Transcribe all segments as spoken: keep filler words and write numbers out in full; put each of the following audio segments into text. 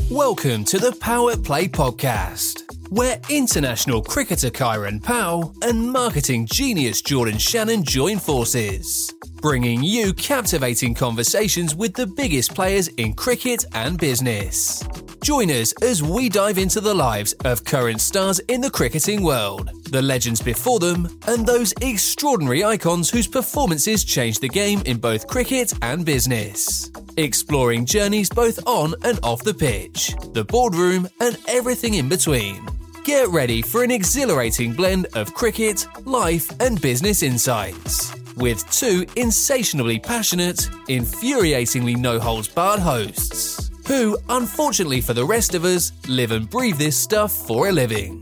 Welcome to the Power Play Podcast, where international cricketer Kyron Powell and marketing genius Jordan Shannon join forces, bringing you captivating conversations with the biggest players in cricket and business. Join us as we dive into the lives of current stars in the cricketing world, the legends before them, and those extraordinary icons whose performances changed the game in both cricket and business. Exploring journeys both on and off the pitch, the boardroom, and everything in between. Get ready for an exhilarating blend of cricket, life, and business insights, with two insatiably passionate, infuriatingly no-holds-barred hosts, who, unfortunately for the rest of us, live and breathe this stuff for a living.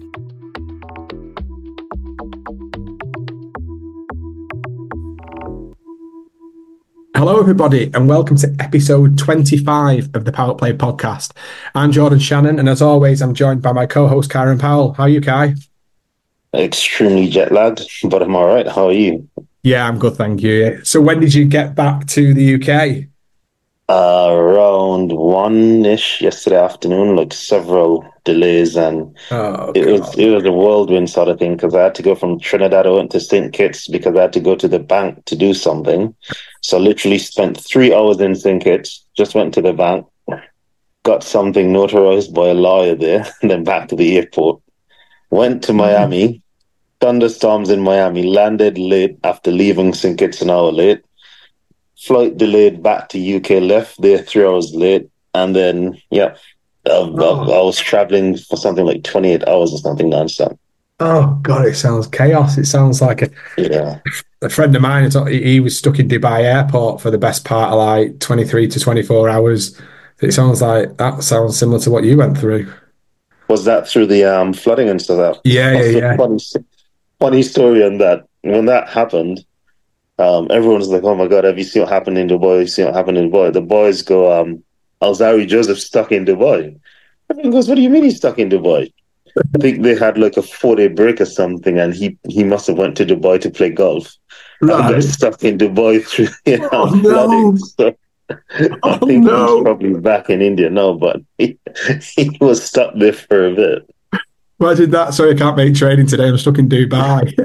Hello everybody and welcome to episode twenty-five of the Power Play Podcast. I'm Jordan Shannon and as always I'm joined by my co-host Kyron Powell. How are you, Kai? Extremely jet lagged, but I'm alright. How are you? Yeah, I'm good, thank you. So when did you get back to the U K? Uh, around one-ish yesterday afternoon, like several delays, and oh, it was it was a whirlwind sort of thing because I had to go from Trinidad. I went to Saint Kitts because I had to go to the bank to do something. So I literally spent three hours in Saint Kitts, just went to the bank, got something notarized by a lawyer there, and then back to the airport. Went to Miami, thunderstorms in Miami, landed late after leaving Saint Kitts an hour late. Flight delayed back to U K, left there three hours late, and then, yeah, I, oh. I, I was traveling for something like twenty-eight hours or something nonstop. Oh, God, it sounds chaos. It sounds like a, yeah. a friend of mine, he was stuck in Dubai airport for the best part of like twenty-three to twenty-four hours. It sounds like that sounds similar to what you went through. Was that through the um, flooding and stuff? Yeah, yeah, yeah. Funny, funny story on that. When that happened, Um, everyone's like, "Oh my God, have you seen what happened in Dubai? Have you seen what happened in Dubai?" The boys go, um, "Alzari Joseph stuck in Dubai." Everyone goes, "What do you mean he's stuck in Dubai?" I think they had like a four-day break or something, and he he must have went to Dubai to play golf. Right. And got stuck in Dubai through you know, oh, no. So oh, I think no. he's probably back in India now, but he, he was stuck there for a bit. Imagine that. Sorry, I can't make training today. I'm stuck in Dubai.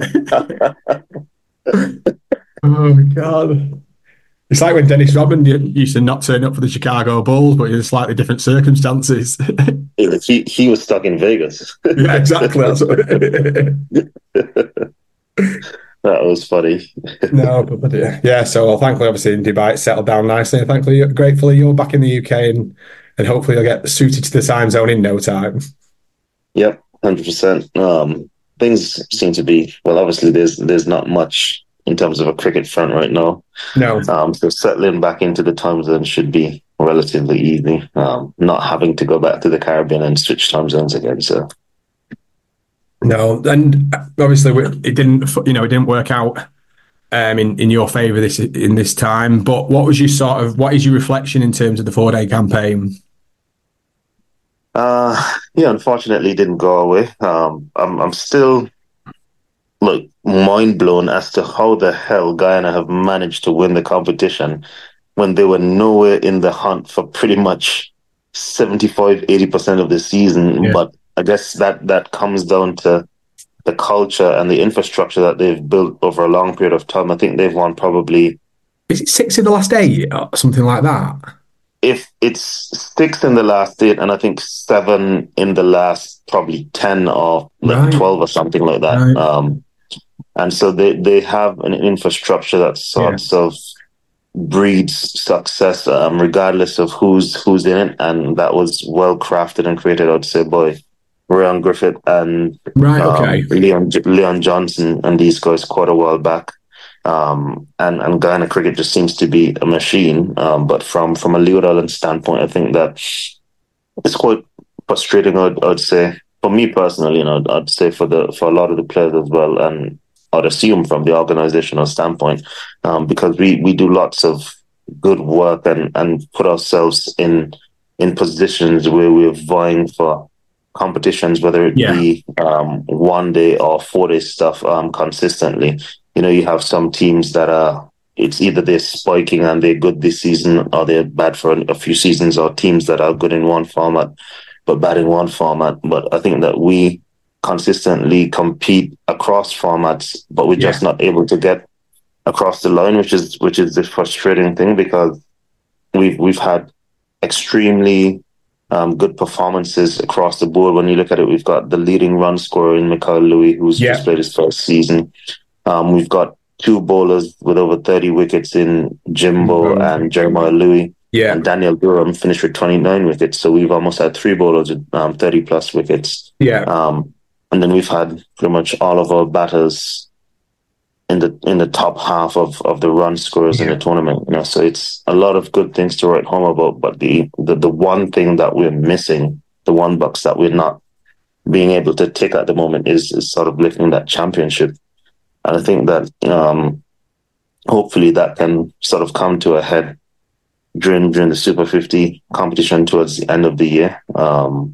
Oh, my God. It's like when Dennis Rodman used to not turn up for the Chicago Bulls, but in slightly different circumstances. he, he was stuck in Vegas. Yeah, exactly. That's what that was funny. No, but, but yeah. yeah, so well, thankfully, obviously, in Dubai, it's settled down nicely. And thankfully, gratefully, you're back in the U K and, and hopefully you'll get suited to the time zone in no time. Yep, one hundred percent. Um, things seem to be, well, obviously, there's there's not much in terms of a cricket front right now. No. Um, so settling back into the time zone should be relatively easy. Um, not having to go back to the Caribbean and switch time zones again. So. No, and obviously it didn't, you know, it didn't work out um, in in your favour this in this time. But what was your sort of, what is your reflection in terms of the four day campaign? Uh, yeah, unfortunately, it didn't go away. Um, I'm I'm still. Like mind blown as to how the hell Guyana have managed to win the competition when they were nowhere in the hunt for pretty much seventy-five, eighty percent of the season. Yeah. But I guess that, that comes down to the culture and the infrastructure that they've built over a long period of time. I think they've won probably... Is it six in the last eight or something like that? If it's six in the last eight and I think seven in the last probably ten or like right. twelve or something like that. Right. Um, And so they, they have an infrastructure that sorts yeah. of breeds success, um, regardless of who's who's in it. And that was well crafted and created, I'd say, by Ryan Griffith and right, okay. um, Leon Leon Johnson and these guys quite a while back. Um, and, and Guyana cricket just seems to be a machine. Um, but from, from a Leo Island standpoint, I think that it's quite frustrating, I'd, I'd say. For me personally, you know, I'd say for the for a lot of the players as well, and I'd assume from the organizational standpoint, um, because we, we do lots of good work and, and put ourselves in in positions where we're vying for competitions, whether it yeah. be um, one day or four day stuff um, consistently. You know, you have some teams that are it's either they're spiking and they're good this season, or they're bad for a few seasons, or teams that are good in one format but bad in one format. But I think that we consistently compete across formats, but we're yeah. just not able to get across the line, which is which is the frustrating thing, because we've we've had extremely um, good performances across the board. When you look at it, we've got the leading run scorer in Mikael Louis, who's yeah. just played his first season. Um, we've got two bowlers with over thirty wickets in Jimbo mm-hmm. and Jeremiah Louis. Yeah. And Daniel Durham finished with twenty-nine wickets. So we've almost had three bowlers with um, thirty plus wickets. Yeah. Um, and then we've had pretty much all of our batters in the in the top half of, of the run scorers yeah. in the tournament. You know, so it's a lot of good things to write home about. But the, the the one thing that we're missing, the one box that we're not being able to tick at the moment, is, is sort of lifting that championship. And I think that um, hopefully that can sort of come to a head during during the Super fifty competition towards the end of the year. Um,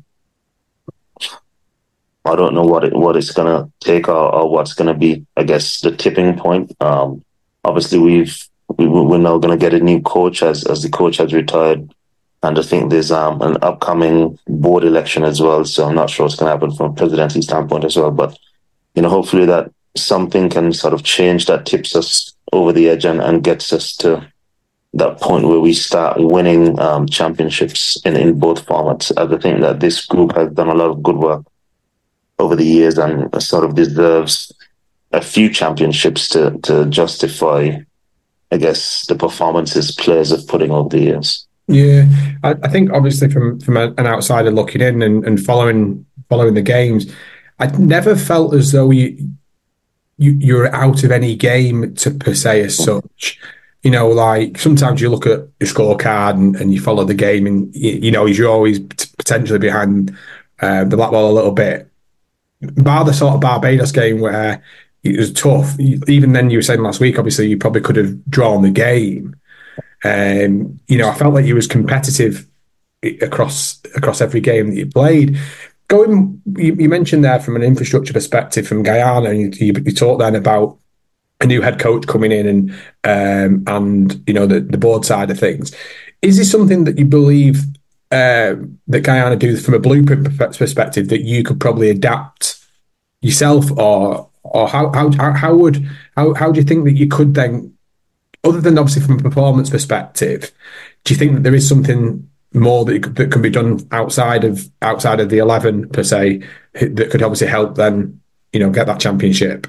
I don't know what it what it's gonna take, or, or what's gonna be, I guess, the tipping point. Um, obviously, we've we, we're now gonna get a new coach as as the coach has retired, and I think there's um, an upcoming board election as well. So I'm not sure what's gonna happen from a presidency standpoint as well. But you know, hopefully that something can sort of change that tips us over the edge and, and gets us to that point where we start winning um, championships in, in both formats. As I think that this group has done a lot of good work over the years and sort of deserves a few championships to to justify, I guess, the performances players have put in over the years. Yeah, I, I think obviously from from a, an outsider looking in and, and following following the games, I never felt as though you, you you're out of any game to per se as such. You know, like sometimes you look at your scorecard and, and you follow the game, and you, you know you're always potentially behind uh, the black ball a little bit. Bar the sort of Barbados game where it was tough. Even then, you were saying last week, obviously you probably could have drawn the game. Um, you know, I felt like you was competitive across across every game that you played. Going, you, you mentioned there from an infrastructure perspective from Guyana, and you, you, you talked then about a new head coach coming in and um, and you know the, the board side of things. Is this something that you believe uh, that Guyana do from a blueprint perspective that you could probably adapt yourself, or or how how how would how how do you think that you could then, other than obviously from a performance perspective, do you think that there is something more that that can be done outside of outside of the eleven per se that could obviously help then you know get that championship?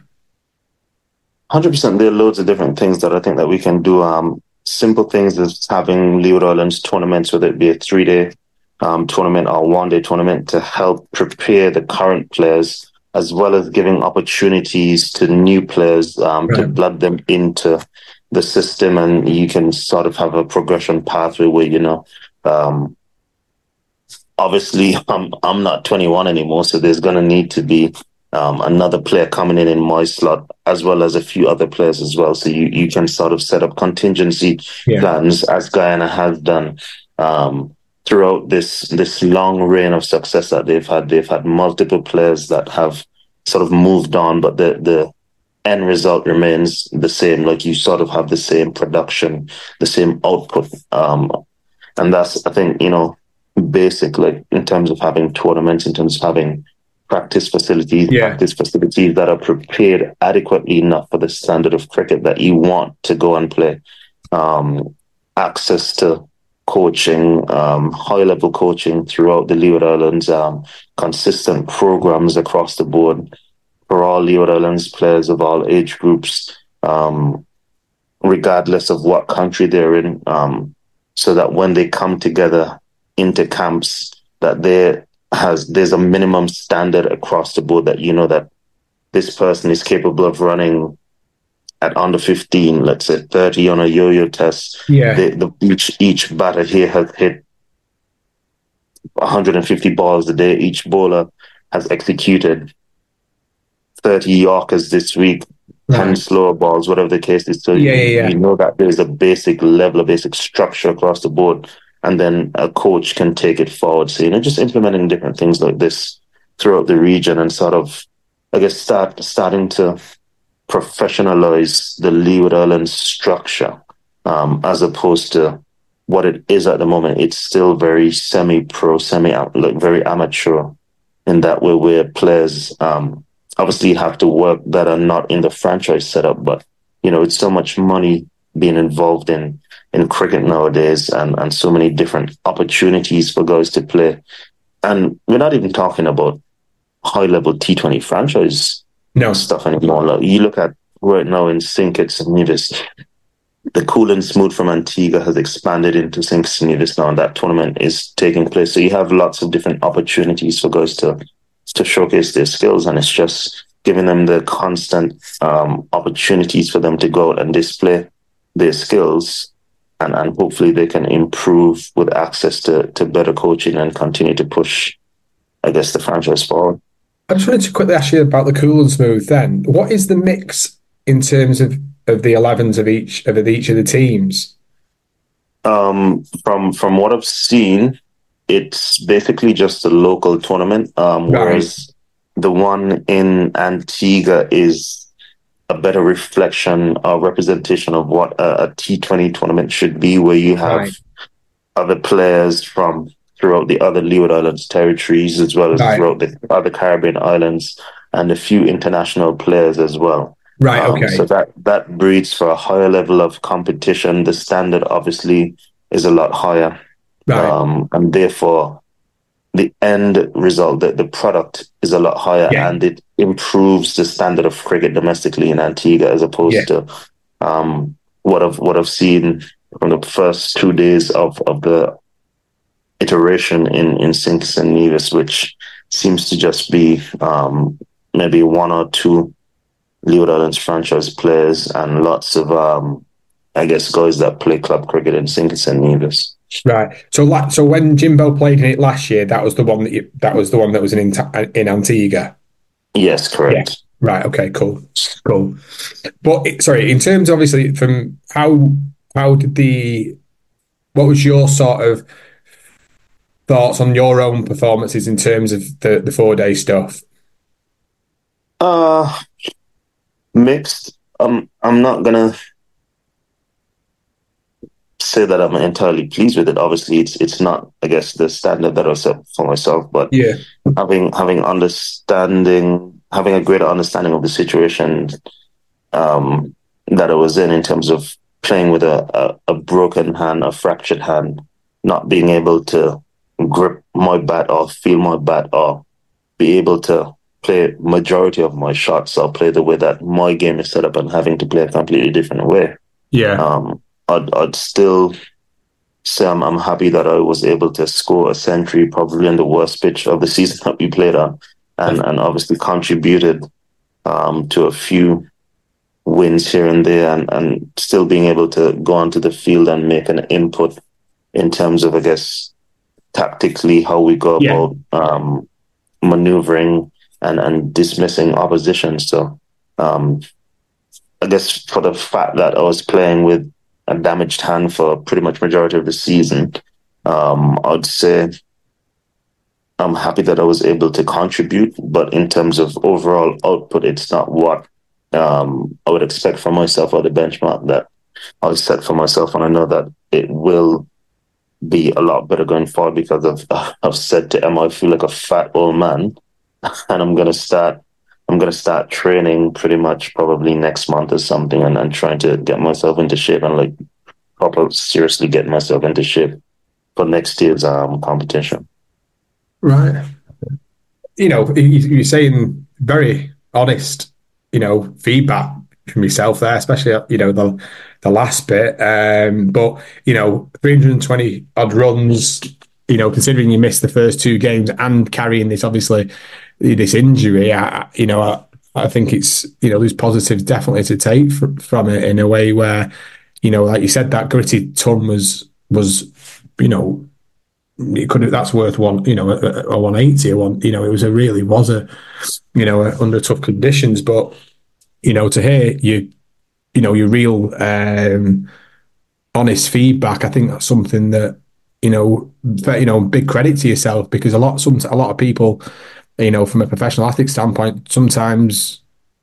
one hundred percent. There are loads of different things that I think that we can do. Um, simple things as having Leeward Islands tournaments, whether it be a three-day um, tournament or one-day tournament, to help prepare the current players, as well as giving opportunities to new players um, right. to blood them into the system. And you can sort of have a progression pathway where, you know, um, obviously I'm, I'm not twenty-one anymore, so there's going to need to be Um, another player coming in in my slot, as well as a few other players as well. So you, you can sort of set up contingency yeah. plans, as Guyana has done um, throughout this this long reign of success that they've had. They've had multiple players that have sort of moved on, but the, the end result remains the same. Like you sort of have the same production, the same output. Um, and that's, I think, you know, basic, like in terms of having tournaments, in terms of having practice facilities, yeah. practice facilities that are prepared adequately enough for the standard of cricket that you want to go and play. Um, access to coaching, um, high-level coaching throughout the Leeward Islands, um, consistent programs across the board for all Leeward Islands players of all age groups, um, regardless of what country they're in, um, so that when they come together into camps, that they're has there's a minimum standard across the board that you know that this person is capable of running at under fifteen, let's say thirty on a yo-yo test. Yeah, the, the, each each batter here has hit one hundred fifty balls a day. Each bowler has executed thirty Yorkers this week, right. ten slower balls, whatever the case is. So yeah, you, yeah, yeah. you know that there's a basic level, a basic structure across the board. And then a coach can take it forward. So, you know, just implementing different things like this throughout the region and sort of, I guess, start starting to professionalize the Leeward Islands structure, um, as opposed to what it is at the moment. It's still very semi-pro, semi like very amateur in that way, where players um, obviously have to work that are not in the franchise setup, but you know, it's so much money being involved in in cricket nowadays, and and so many different opportunities for guys to play. And we're not even talking about high level T twenty franchise no. stuff anymore. Like, you look at right now in Saint Kitts and Nevis, the Cool and Smooth from Antigua has expanded into Saint Kitts and Nevis now, and that tournament is taking place. So you have lots of different opportunities for guys to to showcase their skills, and it's just giving them the constant um, opportunities for them to go out and display their skills, and, and hopefully they can improve with access to, to better coaching and continue to push, I guess, the franchise forward. I just wanted to quickly ask you about the Cool and Smooth then. What is the mix in terms of, of the elevens of each of each of the teams? Um, from from what I've seen, it's basically just a local tournament, um, right. whereas the one in Antigua is a better reflection or representation of what a, a T twenty tournament should be, where you have right. other players from throughout the other Leeward Islands territories, as well as right. throughout the other Caribbean islands, and a few international players as well. Right, okay. Um, so that, that breeds for a higher level of competition. The standard obviously is a lot higher. Right. Um, and therefore, the end result, the, the product is a lot higher, yeah. and it improves the standard of cricket domestically in Antigua, as opposed yeah. to um, what I've what I've seen from the first two days of, of the iteration in, in Saint Kitts and Nevis, which seems to just be um, maybe one or two Leeward Islands franchise players and lots of, um, I guess, guys that play club cricket in Saint Kitts and Nevis. Right. So, so when Jimbo played in it last year, that was the one that you, that was the one that was in in Antigua. Yes, correct. Yeah. Right. Okay. Cool. Cool. But it, sorry, in terms, obviously, from how how did the what was your sort of thoughts on your own performances in terms of the the four day stuff? Uh mixed. Um, I'm not gonna say that I'm entirely pleased with it. Obviously, it's it's not, I guess, the standard that I set for myself. But yeah, having having understanding, having a greater understanding of the situation um, that I was in, in terms of playing with a, a, a broken hand, a fractured hand, not being able to grip my bat or feel my bat or be able to play majority of my shots or play the way that my game is set up, and having to play a completely different way. Yeah. Um, I'd, I'd still say I'm, I'm happy that I was able to score a century, probably in the worst pitch of the season that we played on, and, and obviously contributed um, to a few wins here and there, and, and still being able to go onto the field and make an input in terms of, I guess, tactically how we go yeah. about um, maneuvering and, and dismissing opposition. So um, I guess for the fact that I was playing with a damaged hand for pretty much majority of the season, um, I'd say I'm happy that I was able to contribute, but in terms of overall output, it's not what um, I would expect from myself, or the benchmark that I set for myself. And I know that it will be a lot better going forward, because I've, I've said to Emma, I feel like a fat old man, and I'm going to start I'm going to start training pretty much probably next month or something, and, and trying to get myself into shape, and like proper seriously get myself into shape for next year's um, competition. Right. You know, you're saying very honest, you know, feedback from yourself there, especially, you know, the the last bit. Um, but, you know, three hundred twenty odd runs, you know, considering you missed the first two games and carrying this, obviously, this injury, I, you know, I, I think it's, you know, there's positives definitely to take from, from it, in a way where, you know, like you said, that gritty ton was, was, you know, it could have, that's worth one, you know, a, a one eighty, a one, you know, it was a really was a, you know, under tough conditions. But, you know, to hear you, you know, your real um, honest feedback, I think that's something that, you know, you know, big credit to yourself, because a lot, some, a lot of people, you know, from a professional athlete standpoint, sometimes,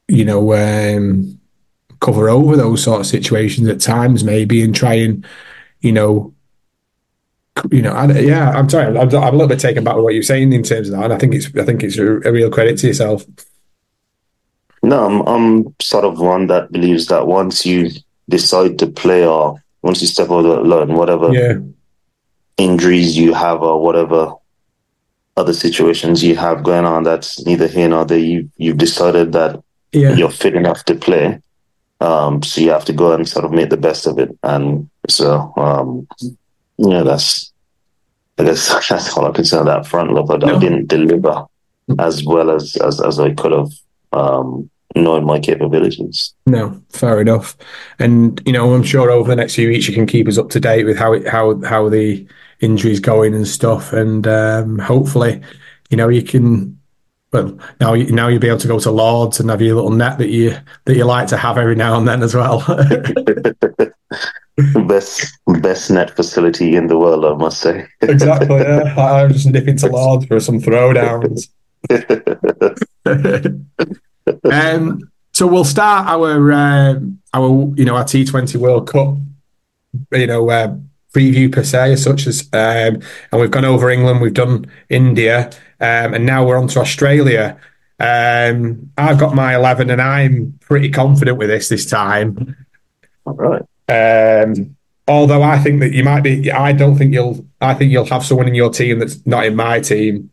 you know, um, cover over those sort of situations at times, maybe, and try and, you know, you know, I, yeah, I'm sorry, I'm, I'm a little bit taken back with what you're saying in terms of that, and I think it's, I think it's a, a real credit to yourself. No, I'm, I'm sort of one that believes that once you decide to play, or once you step over the line, whatever Yeah. injuries you have or whatever other situations you have going on, that's neither here nor there. You you've decided that Yeah. you're fit enough to play, um, so you have to go and sort of make the best of it. And so, um, yeah, that's I guess that's all I can say on that front. Look, I, I No. didn't deliver as well as as, as I could have, um, knowing my capabilities. No, fair enough. And you know, I'm sure over the next few weeks you can keep us up to date with how it, how how the injury's going and stuff. And um, hopefully, you know, you can. Well, now you now you'll be able to go to Lords and have your little net that you that you like to have every now and then as well. best best net facility in the world, I must say. Exactly. Yeah. I, I'm just nipping to Lords for some throwdowns. um. So we'll start our um, our you know our T twenty World Cup you know uh, preview per se, as such as um, and we've gone over England, we've done India, um, and now we're on to Australia. Um, I've got my eleven, and I'm pretty confident with this this time. All right. Um, although I think that you might be, I don't think you'll. I think you'll have someone in your team that's not in my team.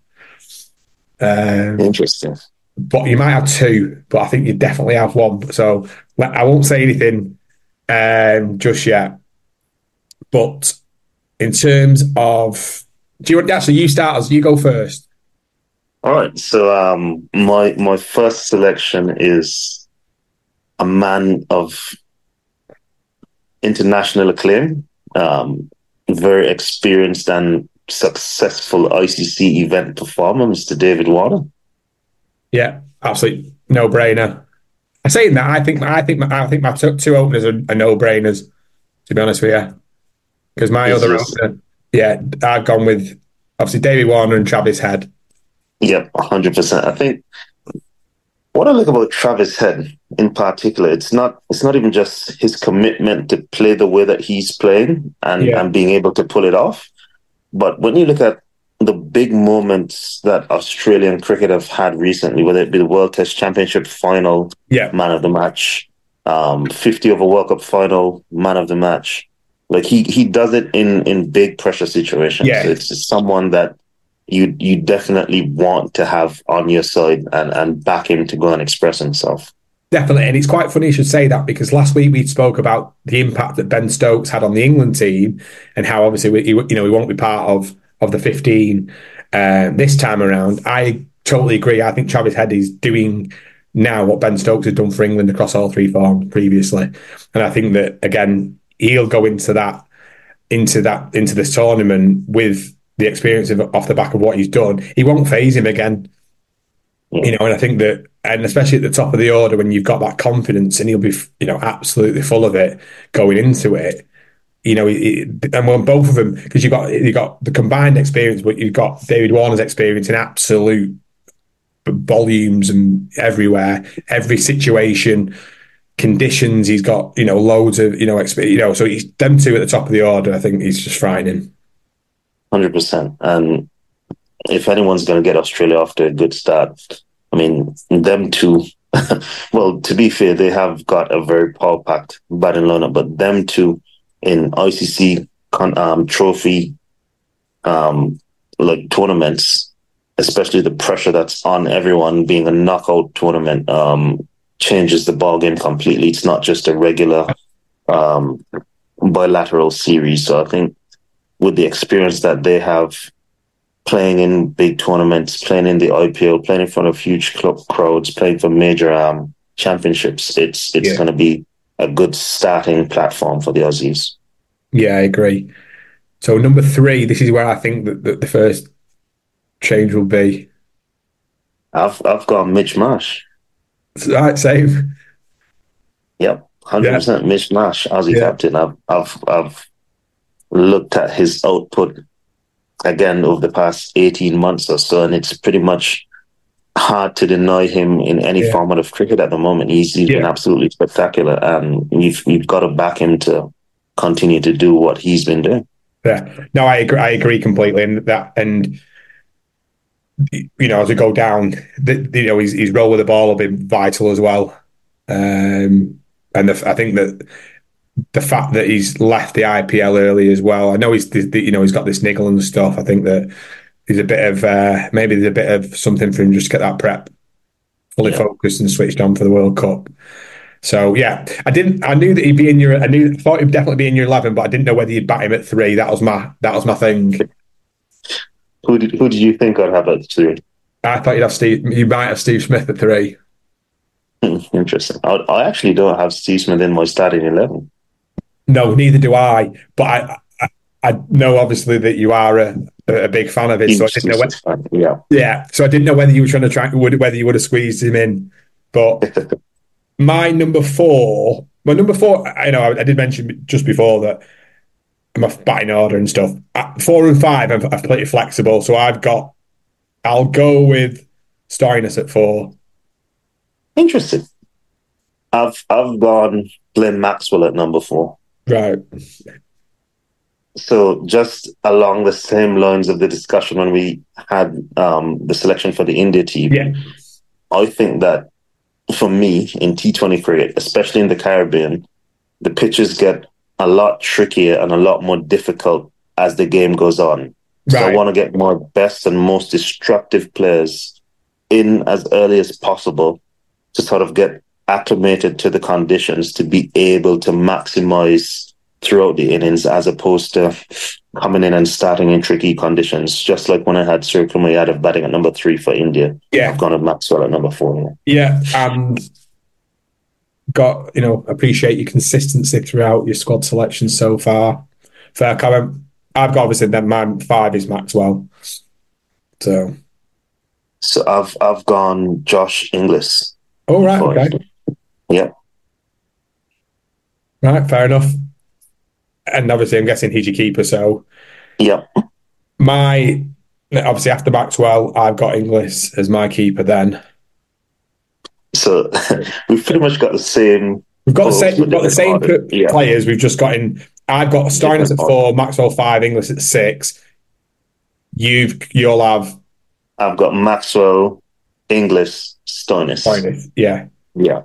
Um, Interesting. But you might have two, but I think you definitely have one. So I won't say anything um, just yet. But in terms of, do you want actually you start us? You go first. All right. So um, my my first selection is a man of international acclaim, um, very experienced and successful I C C event performer, Mister David Warner. Yeah, absolutely no brainer. I say that I think I think I think my two openers are, are no brainers. To be honest with you, because my Is other this- opener, yeah, I've gone with obviously David Warner and Travis Head. Yep, one hundred percent. I think what I like about Travis Head in particular, it's not it's not even just his commitment to play the way that he's playing and, Yeah. and being able to pull it off. But when you look at the big moments that Australian cricket have had recently, whether it be the World Test Championship final, Yeah, man of the match, um, fifty over World Cup final, man of the match. Like he he does it in in big pressure situations. Yeah. It's just someone that you you definitely want to have on your side and, and back him to go and express himself. definitely. And it's quite funny you should say that, because last week we spoke about the impact that Ben Stokes had on the England team and how obviously we, you know, he won't be part of of the fifteen uh, this time around. I totally agree. I think Travis Head is doing now what Ben Stokes has done for England across all three forms previously, and I think that again he'll go into that into that into this tournament with the experience of off the back of what he's done. He won't phase him again, Yeah. you know. And I think that, and especially at the top of the order when you've got that confidence, and he'll be you know absolutely full of it going into it. You know, it, and when both of them, because you've got you got the combined experience, but you've got David Warner's experience in absolute volumes and everywhere, every situation, conditions. He's got you know loads of you know experience. You know, so he's them two at the top of the order. I think he's just frightening. one hundred percent. And if anyone's going to get Australia off to a good start, I mean, them two, well, to be fair, they have got a very power-packed batting lineup, but them two in I C C con- um, trophy um, like tournaments, especially the pressure that's on everyone being a knockout tournament, um, changes the ballgame completely. It's not just a regular um, bilateral series. So I think with the experience that they have playing in big tournaments, playing in the I P L, playing in front of huge club crowds, playing for major um, championships, it's it's Yeah. going to be a good starting platform for the Aussies. Yeah, I agree. So number three, this is where I think that, that the first change will be. I've I've got Mitch Marsh. Right, same. Yep, one hundred percent Mitch Marsh, Aussie Yeah. captain. I've I've I've looked at his output again over the past eighteen months or so, and it's pretty much one hard to deny him in any Yeah. format of cricket at the moment. He's, he's Yeah. been absolutely spectacular, and you've you've got to back him to continue to do what he's been doing. Yeah, no, I agree. I agree completely, and that, and you know, as we go down, the, you know, his, his role with the ball will be vital as well. Um, and the, I think that the fact that he's left the I P L early as well. I know he's, you know, he's got this niggle and stuff. I think that there's a bit of uh, maybe there's a bit of something for him just to get that prep fully yeah. focused and switched on for the World Cup. So yeah, I didn't. I knew that he'd be in your. I knew. I thought he'd definitely be in your eleven, but I didn't know whether you'd bat him at three. That was my. That was my thing. Who did Who did you think I'd have at three? I thought you'd have Steve. You might have Steve Smith at three. Interesting. I, I actually don't have Steve Smith in my starting eleven. No, neither do I. But I, I, I know obviously that you are a, a big fan of his. So I didn't know whether, fan, yeah, yeah. So I didn't know whether you were trying to try, whether you would have squeezed him in. But my number four, my number four. I know I, I did mention just before that I'm a batting order and stuff. At four and five, I'm, I'm pretty flexible. So I've got. I'll go with Stoinis at four. Interesting. I've I've gone Glenn Maxwell at number four. Right. So just along the same lines of the discussion when we had um, the selection for the India team, yeah. I think that for me in T twenty cricket, especially in the Caribbean, the pitches get a lot trickier and a lot more difficult as the game goes on. So right. I want to get my best and most destructive players in as early as possible to sort of get acclimated to the conditions to be able to maximize throughout the innings as opposed to coming in and starting in tricky conditions. Just like when I had Suryakumar Yadav batting at number three for India. Yeah. I've gone with Maxwell at number four. Yeah. And got, you know, appreciate your consistency throughout your squad selection so far. Fair comment. I've got obviously then my five is Maxwell. So So I've I've gone Josh Inglis. Oh right, okay. Yeah. Right, fair enough. And obviously I'm guessing he's your keeper, so yeah. My obviously after Maxwell, I've got Inglis as my keeper then. So we've pretty much got the same We've got the same we've got the same yeah. players. We've just got in I've got Stoinis at four, Maxwell five, Inglis at six. You've you'll have I've got Maxwell, Inglis, Stoinis. Stoinis, yeah. Yeah.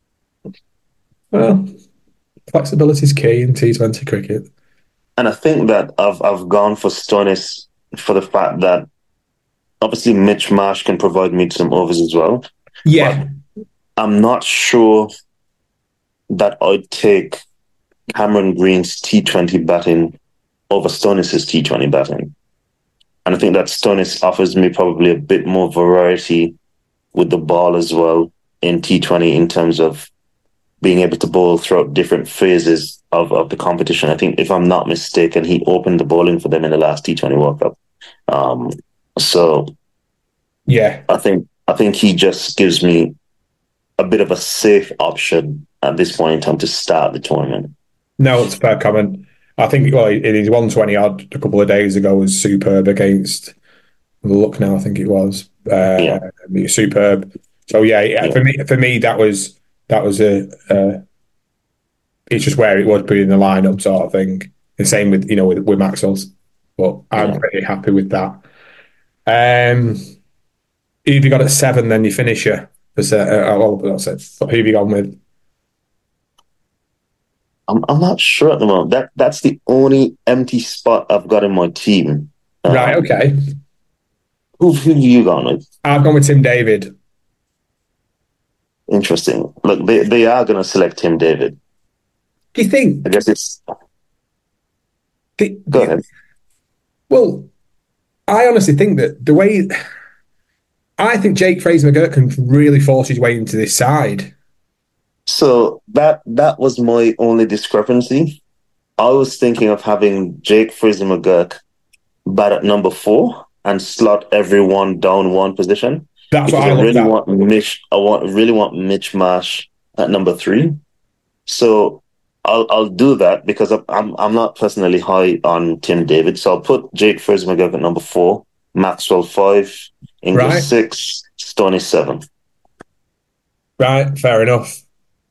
Well, flexibility is key in T twenty cricket. And I think that I've I've gone for Stoinis for the fact that obviously Mitch Marsh can provide me some overs as well. Yeah. But I'm not sure that I'd take Cameron Green's T twenty batting over Stoinis' T twenty batting. And I think that Stoinis offers me probably a bit more variety with the ball as well in T twenty in terms of being able to bowl throughout different phases of, of the competition. I think, if I'm not mistaken, he opened the bowling for them in the last T twenty World Cup. Um, so, yeah, I think I think he just gives me a bit of a safe option at this point in time to start the tournament. No, it's a fair comment. I think, well, in his one twenty odd a couple of days ago was superb against Lucknow, I think it was. Uh, yeah. Superb. So yeah, yeah, yeah, for me, for me, that was that was a. Uh, it's just where it was put in the lineup, sort of thing. The same with you know with, with Maxwell's, but I'm yeah. pretty happy with that. Um, who have you got at seven? Then you finish your. Uh, oh, that's it. Who have you gone with? I'm I'm not sure at the moment. That that's the only empty spot I've got in my team. Um, right. Okay. Who who have you gone with? I've gone with Tim David. Interesting. Look, they they are going to select Tim David. Do you think? I guess it's. The, Go ahead. Well, I honestly think that the way I think Jake Fraser-McGurk can really force his way into this side. So that that was my only discrepancy. I was thinking of having Jake Fraser-McGurk bat at number four and slot everyone down one position. That's what I, I really that. want. Mitch, I want really want Mitch Marsh at number three. So I'll I'll do that because I'm I'm not personally high on Tim David. So I'll put Jake Fraser-McGurk at number four Maxwell five, Inglis Right. six, Stoney seven. Right, fair enough.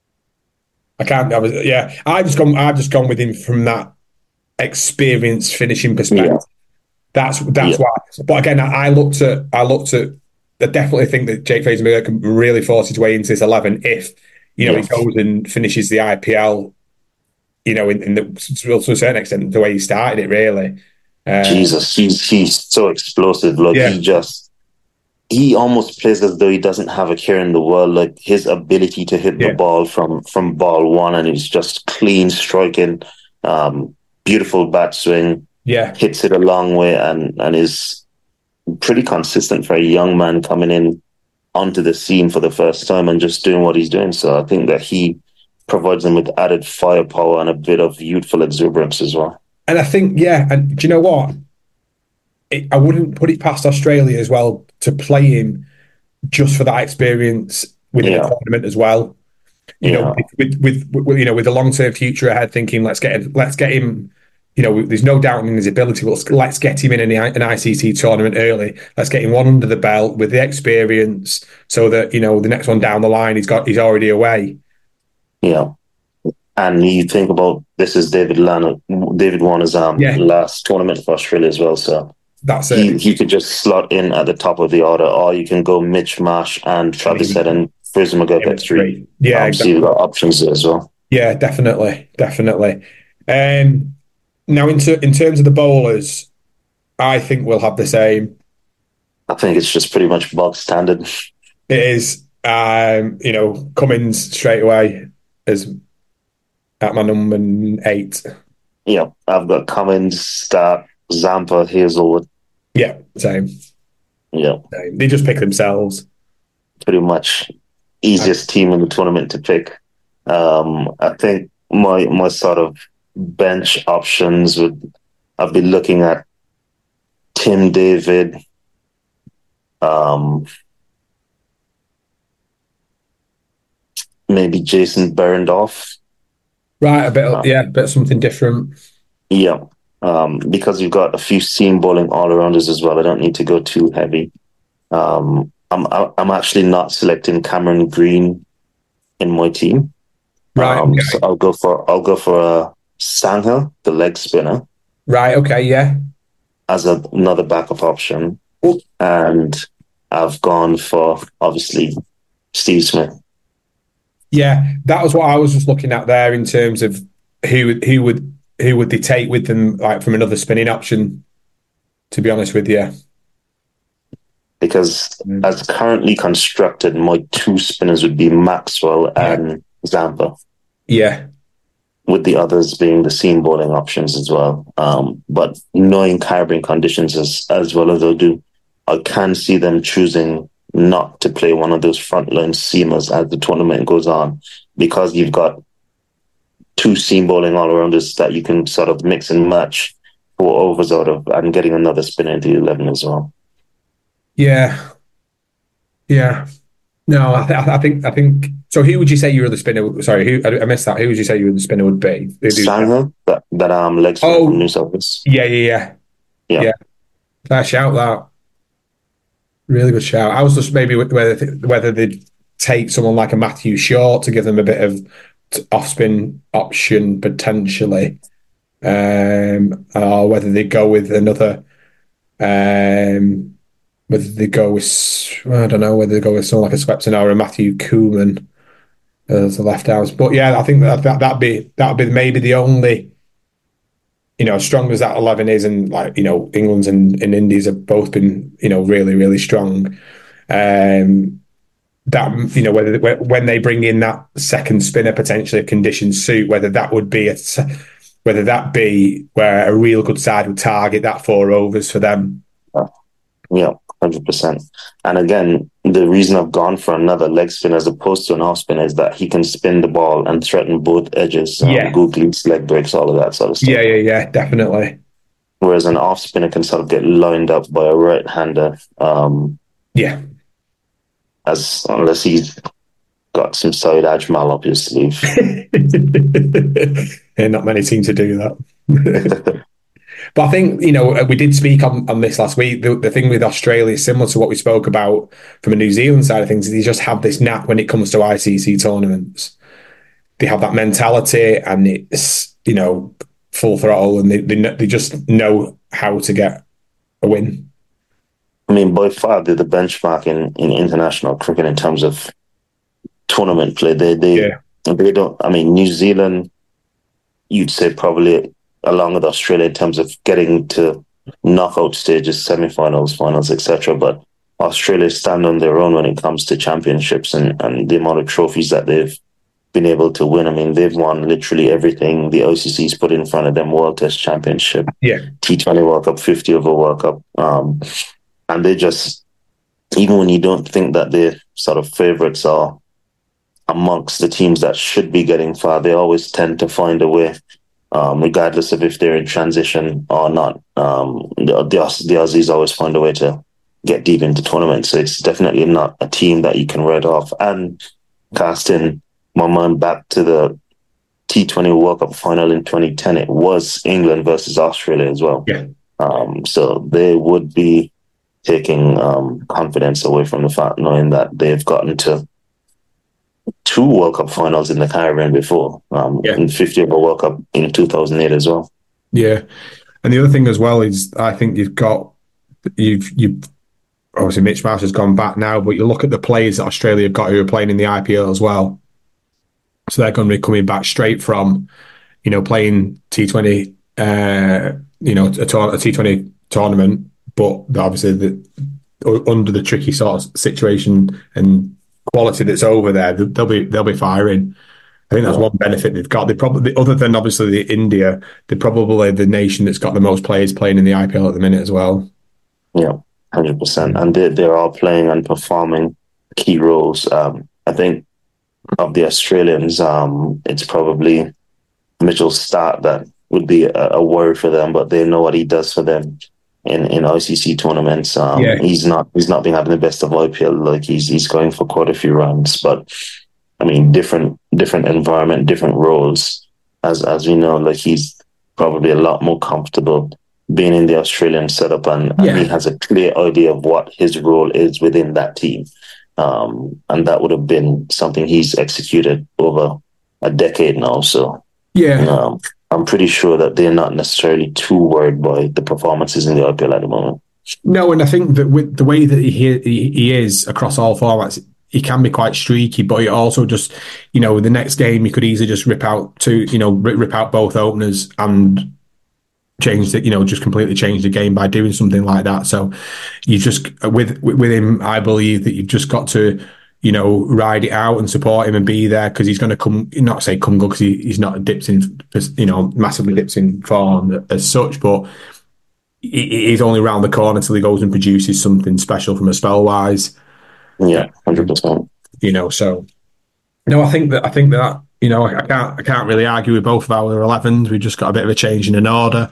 I can't. I was, yeah, I've just gone. I've just gone with him from that experience finishing perspective. Yeah. That's that's Yeah. why. But again, I, I looked at. I looked at. I definitely think that Jake Fraser can really force his way into this eleven if you know Yeah. he goes and finishes the I P L. You know, in, in the, to a certain extent, the way he started it, really. Uh, Jesus, he's he's so explosive. Like Yeah. he just he almost plays as though he doesn't have a care in the world. Like his ability to hit Yeah. the ball from from ball one, and he's just clean striking, um, beautiful bat swing, yeah, hits it a long way, and and is pretty consistent for a young man coming in onto the scene for the first time and just doing what he's doing. So I think that he provides them with added firepower and a bit of youthful exuberance as well. and I think yeah, and do you know what? It, I wouldn't put it past Australia as well to play him just for that experience within Yeah. the tournament as well. You Yeah. know, with, with, with you know with the long term future ahead, thinking let's get let's get him. You know, there's no doubt in his ability. But let's, let's get him in an, an I C C tournament early. Let's get him one under the belt with the experience, so that you know the next one down the line, he's got he's already away. Yeah. And you think about this is David Lana, David Warner's um, Yeah. last tournament for Australia as well. So That's he, it. he could just slot in at the top of the order, or you can go Mitch Marsh and Travis Head and Fraser McGurk at three. Yeah, um, exactly. So you've got options there as well. Yeah, definitely, definitely. Um, now, in, ter- in terms of the bowlers, I think we'll have the same. I think it's just pretty much bog standard. It is, um, you know, Cummins straight away as at my number eight. Yeah, I've got Cummins, Stark, Zampa, Hazelwood. Yeah, same. Yeah, same. They just pick themselves. pretty much easiest team in the tournament to pick. Um, I think my my sort of bench options would I've been looking at Tim David, um, maybe Jason Behrendorff. Right, a bit, of, Uh, yeah, a bit of something different. Yeah, um, because you've got a few seam bowling all arounders as well. I don't need to go too heavy. Um, I'm I'm actually not selecting Cameron Green in my team. Right, Um, okay. So I'll go for I'll go for uh, Sangha, the leg spinner, Right, okay, yeah. as a, another backup option, Oh. and I've gone for obviously Steve Smith. Yeah, that was what I was just looking at there in terms of who who would who would they take with them, like from another spinning option. To be honest with you, Because Mm. as currently constructed, my two spinners would be Maxwell Yeah. and Zampa, yeah, with the others being the seam bowling options as well. Um, but knowing Caribbean conditions as, as well as I do, I can see them choosing not to play one of those frontline seamers as the tournament goes on, because you've got two seam bowling all arounders that you can sort of mix and match four overs out of, and getting another spinner into the eleven as well. yeah, yeah. No, I, th- I think I think. So, who would you say your other spinner? Sorry, who I I missed that. Who would you say your other spinner would be? Who do- Sangha, that, that um, leg spinner Oh. from New South Wales. Yeah, yeah, yeah, Yeah. Fair shout, that. Really good shout. I was just maybe whether whether they'd take someone like a Matthew Short to give them a bit of off spin option potentially, um, or whether they go with another. Um, whether they go with I don't know whether they go with someone like a Swepson or a Matthew Koeman as the left arms. But yeah, I think that that that'd be that'd be maybe the only. You know, as strong as that eleven is, and like you know, England's and, and Indies have both been you know really really strong. Um, that you know whether when they bring in that second spinner potentially if conditions suit, whether that would be a whether that be where a real good side would target that four overs for them. Yeah, one hundred percent. And again, the reason I've gone for another leg spin as opposed to an off spin is that he can spin the ball and threaten both edges. Um, Yeah. Googlies, leg breaks, all of that sort of stuff. Yeah, yeah, yeah, definitely. Whereas an off spinner can sort of get lined up by a right hander, um, Yeah, as unless he's got some side Ajmal up his sleeve. yeah, not many seem to do that. But I think, you know, we did speak on, on this last week. The, the thing with Australia is similar to what we spoke about from a New Zealand side of things. Is they just have this knack when it comes to I C C tournaments. They have that mentality, and it's, you know, full throttle, and they they, they just know how to get a win. I mean, by far they're the benchmark in, in international cricket in terms of tournament play. They they yeah. they don't. I mean, New Zealand, you'd say probably along with Australia in terms of getting to knockout stages, semi-finals, finals, et cetera. But Australia stand on their own when it comes to championships and, and the amount of trophies that they've been able to win. I mean, they've won literally everything the O C C's put in front of them: World Test Championship, yeah, T twenty World Cup, fifty over World Cup. Um, and they just, even when you don't think that they're sort of favourites are amongst the teams that should be getting far, they always tend to find a way. Um, regardless of if they're in transition or not, um, the, the, the Aussies always find a way to get deep into tournaments. So it's definitely not a team that you can write off. And casting my mind back to the T twenty World Cup final in twenty ten, it was England versus Australia as well. Yeah. Um, so they would be taking um, confidence away from the fact knowing that they've gotten to two World Cup finals in the Caribbean before, um, yeah. and fifty over World Cup in two thousand eight as well. Yeah, and the other thing as well is I think you've got you've you obviously Mitch Marsh has gone back now, but you look at the players that Australia have got who are playing in the I P L as well. So they're going to be coming back straight from, you know, playing T twenty, uh, you know, a, tour- a T twenty tournament, but obviously the, under the tricky sort of situation and quality that's over there, they'll be they'll be firing. I think that's one benefit they've got. They probably, other than obviously the India, they're probably the nation that's got the most players playing in the I P L at the minute as well. Yeah, one hundred percent. And they, they're all playing and performing key roles. Um, I think of the Australians, um, it's probably Mitchell Starc that would be a, a worry for them, but they know what he does for them in, in I C C tournaments. Um, yeah. He's not he's not been having the best of I P L. Like he's he's going for quite a few rounds, but I mean, different different environment, different roles. As as we know, like he's probably a lot more comfortable being in the Australian setup, and, yeah. and he has a clear idea of what his role is within that team. Um, and that would have been something he's executed over a decade now. So yeah, um, I'm pretty sure that they're not necessarily too worried by the performances in the I P L at the moment. No, and I think that with the way that he he, he is across all formats, he can be quite streaky, but he also just, you know, the next game he could easily just rip out two, you know, rip, rip out both openers and change the, you know, just completely change the game by doing something like that. So you just, with with him, I believe that you've just got to, you know, ride it out and support him and be there, because he's going to come, not say come good, because he, he's not dipped in, you know, massively dipped in form as such, but he's only around the corner till he goes and produces something special from a spell wise. Yeah, one hundred percent. You know, so no, I think that I think that you know I can't I can't really argue with both of our elevens. We've just got a bit of a change in an order.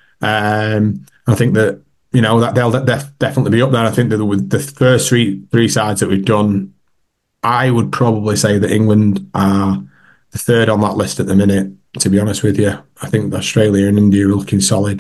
Um, I think that you know that they'll def- definitely be up there. I think that with the first three three sides that we've done, I would probably say that England are the third on that list at the minute. To be honest with you, I think Australia and India are looking solid.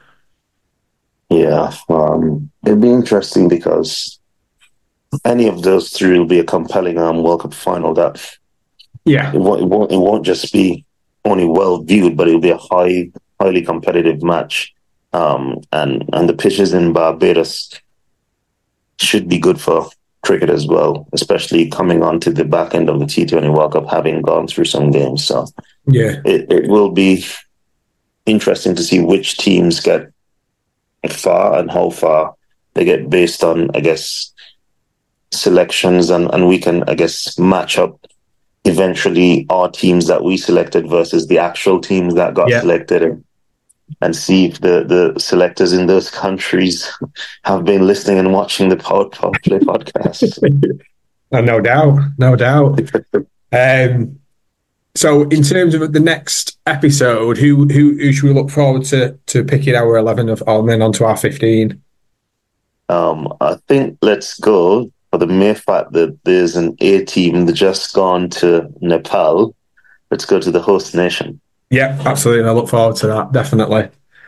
Yeah, um, it'd be interesting because any of those three will be a compelling um, World Cup final. That yeah, it won't, it won't it won't just be only well viewed, but it'll be a high, highly competitive match. Um, and and the pitches in Barbados should be good for cricket as well, especially coming onto the back end of the T twenty World Cup, having gone through some games. So yeah, it, it will be interesting to see which teams get far and how far they get based on, I guess, selections, and, and we can, I guess, match up eventually our teams that we selected versus the actual teams that got yeah. selected, and, and see if the, the selectors in those countries have been listening and watching the Power Play podcast. Oh, no doubt, no doubt. um, so, in terms of the next episode, who who, who should we look forward to to picking our eleven of, and then onto our fifteen? Um, I think let's go for the mere fact that there's an A team that just gone to Nepal. Let's go to the host nation. Yeah, absolutely. I look forward to that, definitely.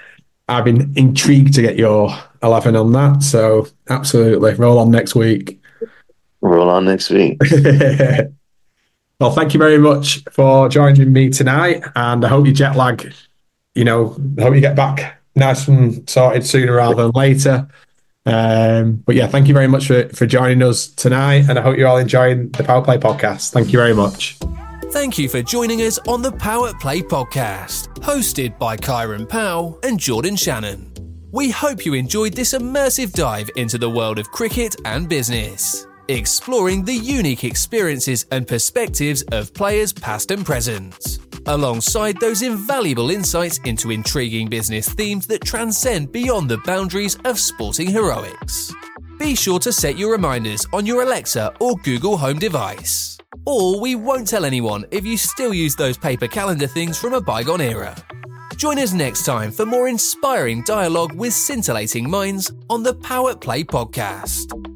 I've been intrigued to get your eleven on that. So absolutely, roll on next week. Roll on next week. Well, thank you very much for joining me tonight, and I hope your jet lag, you know, I hope you get back nice and sorted sooner rather than later. Um, but yeah, thank you very much for, for joining us tonight, and I hope you're all enjoying the Power Play podcast. Thank you very much. Thank you for joining us on the Power Play podcast, hosted by Kyron Powell and Jordan Shannon. We hope you enjoyed this immersive dive into the world of cricket and business, exploring the unique experiences and perspectives of players past and present, alongside those invaluable insights into intriguing business themes that transcend beyond the boundaries of sporting heroics. Be sure to set your reminders on your Alexa or Google Home device, or we won't tell anyone if you still use those paper calendar things from a bygone era. Join us next time for more inspiring dialogue with scintillating minds on the Power Play podcast.